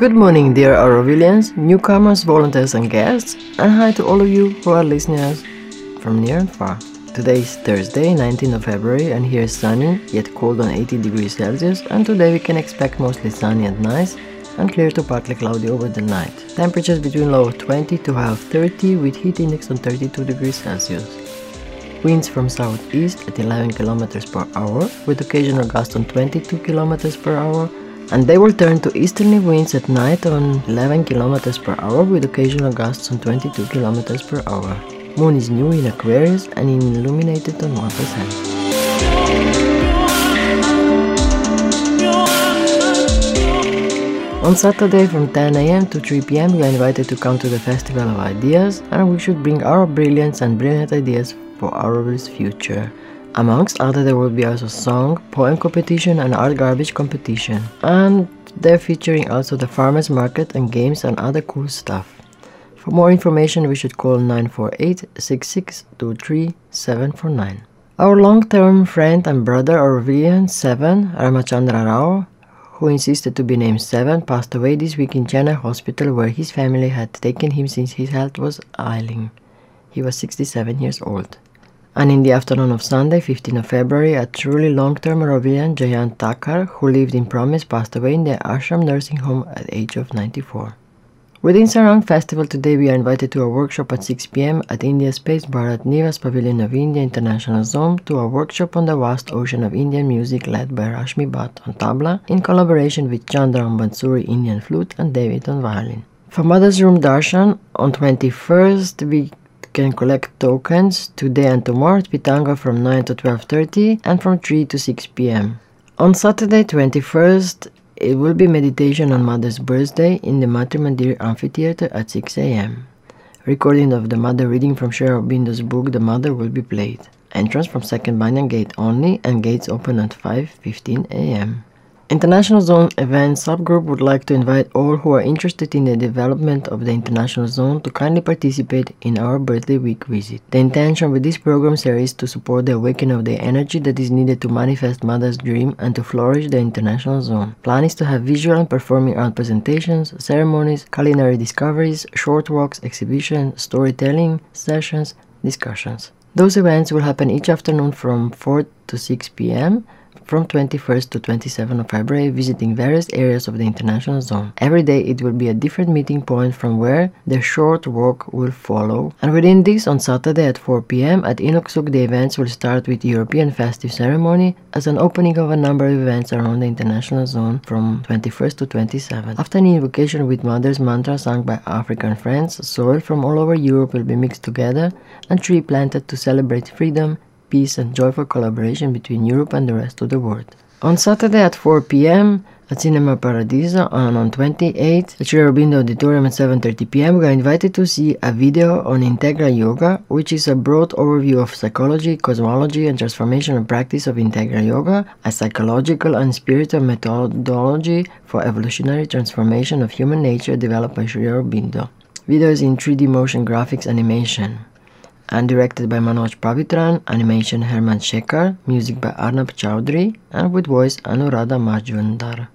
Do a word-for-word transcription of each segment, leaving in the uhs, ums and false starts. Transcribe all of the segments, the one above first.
Good morning, dear Aurovilians, newcomers, volunteers and guests, and hi to all of you who are listeners from near and far. Today is Thursday, nineteenth of February, and here is sunny, yet cold on eighty degrees Celsius, and today we can expect mostly sunny and nice, and clear to partly cloudy over the night. Temperatures between low of twenty to high of thirty, with heat index on thirty-two degrees Celsius. Winds from southeast at eleven kilometers per hour, with occasional gusts on twenty-two kilometers per hour, and they will turn to easterly winds at night on eleven kilometers per hour, with occasional gusts on twenty-two kilometers per hour. Moon is new in Aquarius and illuminated on one percent. On Saturday from ten a m to three p m we are invited to come to the Festival of Ideas, and we should bring our brilliance and brilliant ideas for Auroville's future. Amongst other, there will be also song, poem competition and art garbage competition, and they're featuring also the farmers market and games and other cool stuff. For more information we should call nine four eight, six six two three, seven four nine. Our long-term friend and brother Aurovillian Seven, Ramachandra Rao, who insisted to be named Seven, passed away this week in Chennai Hospital, where his family had taken him since his health was ailing. He was sixty-seven years old. And in the afternoon of Sunday, fifteenth of February, a truly long-term Aurovillian, Jayant Thakkar, who lived in Promise, passed away in the Ashram nursing home at the age of ninety-four. Within Sarang Festival today, we are invited to a workshop at six p m at India Space Bharat Nivas Pavilion of India International Zone, to a workshop on the vast ocean of Indian music led by Rashmi Bhatt on tabla, in collaboration with Chandra on Bansuri Indian flute and David on violin. For Mother's Room Darshan, on twenty-first, we can collect tokens today and tomorrow at Pitanga from nine to twelve thirty and from three to six p m On Saturday, twenty-first, it will be meditation on Mother's birthday in the Matri Mandir Amphitheatre at six a m Recording of the Mother reading from Sri Aurobindo's book The Mother will be played. Entrance from second Banyan Gate only, and gates open at five fifteen a m International Zone Event Subgroup would like to invite all who are interested in the development of the International Zone to kindly participate in our birthday week visit. The intention with this program series is to support the awakening of the energy that is needed to manifest Mother's dream and to flourish the International Zone. Plan is to have visual and performing art presentations, ceremonies, culinary discoveries, short walks, exhibitions, storytelling sessions, discussions. Those events will happen each afternoon from four to six p m from twenty-first to twenty-seventh of February, visiting various areas of the International Zone. Every day it will be a different meeting point from where the short walk will follow. And within this, on Saturday at four p m at Inuksuk, the events will start with European festive ceremony as an opening of a number of events around the International Zone from twenty-first to twenty-seventh. After an invocation with Mother's mantra sung by African friends, soil from all over Europe will be mixed together and tree planted to celebrate freedom, peace and joyful collaboration between Europe and the rest of the world. On Saturday at four p m at Cinema Paradiso, and on twenty-eighth at Sri Aurobindo Auditorium at seven thirty p m we are invited to see a video on Integra Yoga, which is a broad overview of psychology, cosmology and transformational practice of Integra Yoga, a psychological and spiritual methodology for evolutionary transformation of human nature developed by Sri Aurobindo. Video is in three D motion graphics animation and directed by Manoj Pavitran, animation Herman Shekhar, music by Arnab Chowdhury, and with voice Anuradha Majumdar.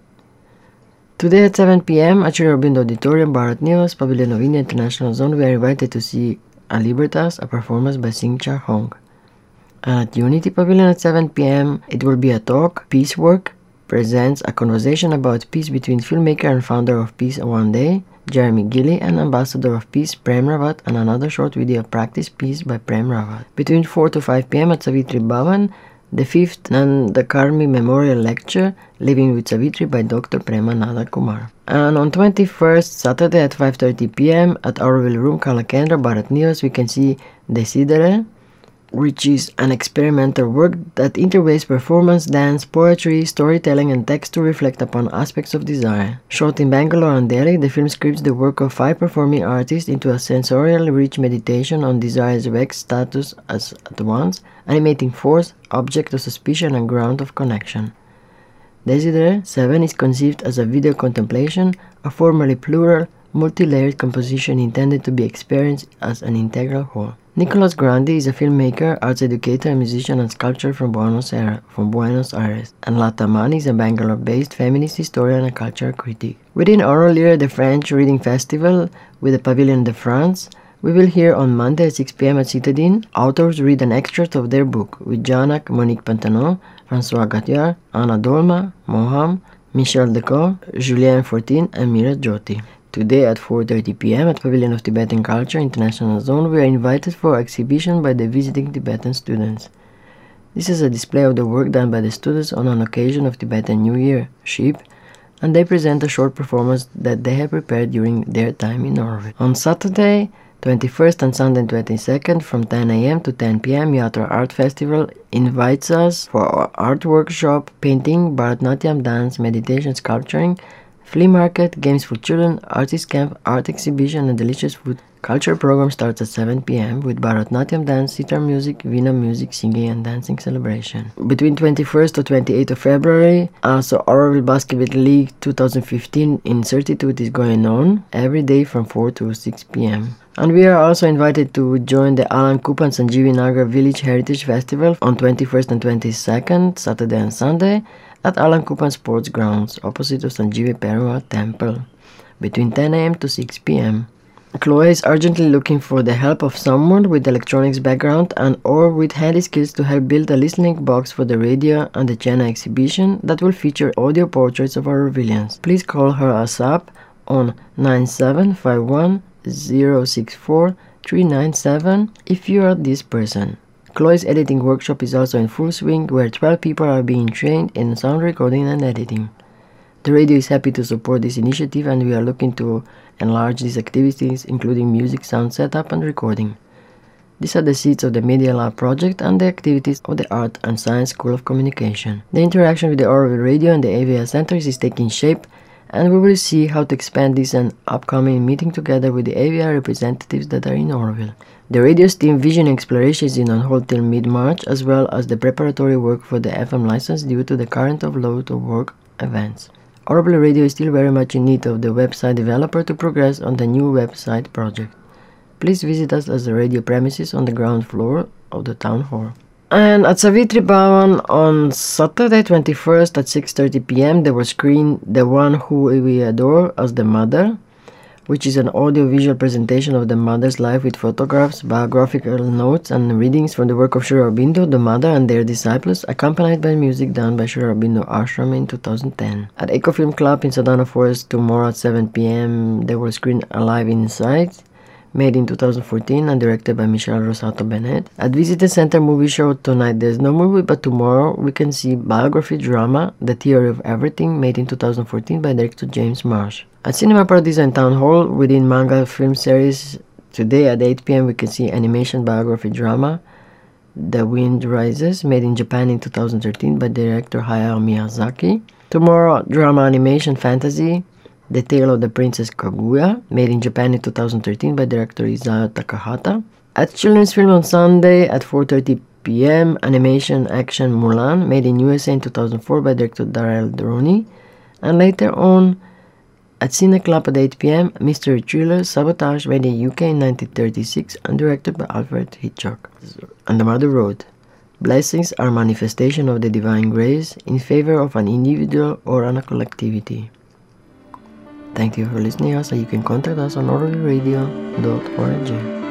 Today at seven p m at Sri Aurobindo Auditorium, Bharat Nivas, Pavilion of India International Zone, we are invited to see A Libertas, a performance by Sing Cha Hong. At Unity Pavilion at seven p m it will be a talk, Peace Work presents a conversation about peace between filmmaker and founder of Peace One Day, Jeremy Gilly, and Ambassador of Peace, Prem Rawat, and another short video Practice Peace by Prem Rawat. Between four to five p m at Savitri Bhavan, the fifth Nanda Karmi Memorial Lecture, Living with Savitri by Doctor Prema Nada Kumar. And on twenty-first, Saturday at five thirty p m at Auroville Room, Kalakendra, Bharat Nivas, we can see Desidere, which is an experimental work that interweaves performance, dance, poetry, storytelling and text to reflect upon aspects of desire. Shot in Bangalore and Delhi, the film scripts the work of five performing artists into a sensorially rich meditation on desire's vexed status as at once, animating force, object of suspicion and ground of connection. Desidere seven is conceived as a video contemplation, a formally plural, multi-layered composition intended to be experienced as an integral whole. Nicolas Grandi is a filmmaker, arts educator, musician and sculptor from Buenos Aires, from Buenos Aires. And Lata Man is a Bangalore-based feminist historian and cultural critic. Within Oral Lyre, the French Reading Festival with the Pavilion de France, we will hear on Monday at six p m at Citadine, authors read an extract of their book with Janak, Monique Pantanon, François Gattiard, Anna Dolma, Moham, Michel Decaux, Julien Fortin and Mira Jyoti. Today at four thirty p m at Pavilion of Tibetan Culture International Zone, we are invited for an exhibition by the visiting Tibetan students. This is a display of the work done by the students on an occasion of Tibetan New Year, Sheep, and they present a short performance that they have prepared during their time in Norway. On Saturday, twenty-first and Sunday twenty-second from ten a m to ten p m Yatra Art Festival invites us for our art workshop, painting, Bharatanatyam dance, meditation, sculpturing, flea market, games for children, artist camp, art exhibition and delicious food. Culture program starts at seven p m with Bharatanatyam dance, sitar music, Veena music, singing and dancing celebration. Between twenty-first to twenty-eighth of February, also Oroville Basketball League twenty fifteen in Certitude is going on every day from four to six p m And we are also invited to join the Alan Kupan Sanjeevi Nagar Village Heritage Festival on twenty-first and twenty-second, Saturday and Sunday, at Alan Kupan Sports Grounds, opposite of Sanjeevi Perumal Temple, between ten a m to six p m Chloe is urgently looking for the help of someone with electronics background and or with handy skills to help build a listening box for the radio and the Chena exhibition that will feature audio portraits of our Orvillians. Please call her us up on nine seven five one zero six four three nine seven if you are this person. Chloe's editing workshop is also in full swing, where twelve people are being trained in sound recording and editing. The radio is happy to support this initiative, and we are looking to enlarge these activities, including music, sound setup and recording. These are the seeds of the Media Lab project and the activities of the Art and Science School of Communication. The interaction with the Oroville Radio and the A V A Centers is taking shape, and we will see how to expand this and upcoming meeting together with the A V A representatives that are in Oroville. The radio's team Vision Exploration is in on hold till mid-March, as well as the preparatory work for the F M license due to the current of load of work events. Oroville Radio is still very much in need of the website developer to progress on the new website project. Please visit us at the radio premises on the ground floor of the town hall. And at Savitri Bhavan on Saturday twenty-first at six thirty p m they will screen The One Who We Adore as the Mother, which is an audio-visual presentation of the mother's life with photographs, biographical notes, and readings from the work of Sri Aurobindo, the mother and their disciples, accompanied by music done by Sri Aurobindo Ashram in two thousand ten. At Ecofilm Club in Sadhana Forest tomorrow at seven p m they will screen Alive Inside, made in two thousand fourteen and directed by Michelle Rosato Bennett. At Visitor Center Movie Show tonight there's no movie, but tomorrow we can see biography drama The Theory of Everything, made in two thousand fourteen by director James Marsh. At Cinema Paradiso and Town Hall within Manga Film Series, today at eight p m we can see animation biography drama The Wind Rises, made in Japan in two thousand thirteen by director Hayao Miyazaki. Tomorrow, drama animation fantasy The Tale of the Princess Kaguya, made in Japan in two thousand thirteen by director Isao Takahata. At Children's Film on Sunday at four thirty p m animation action Mulan, made in U S A in two thousand four by director Darrell Droney. And later on at Cine Club at eight p m mystery thriller Sabotage, made in U K in nineteen thirty-six and directed by Alfred Hitchcock. On the Mother Road, blessings are manifestation of the divine grace in favor of an individual or an collectivity. Thank you for listening us, and you can contact us on oroville radio dot org.